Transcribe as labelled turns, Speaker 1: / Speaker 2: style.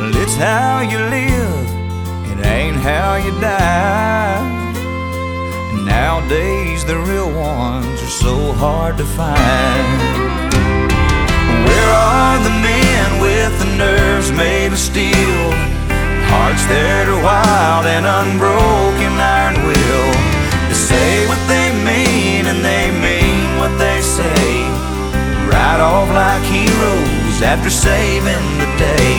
Speaker 1: Well, it's how you live, it ain't how you die. And nowadays the real ones are so hard to find. Where are the men with the nerves made of steel, hearts that are wild and unbroken iron will, to say what they mean and they mean what they say, ride off like heroes after saving the day?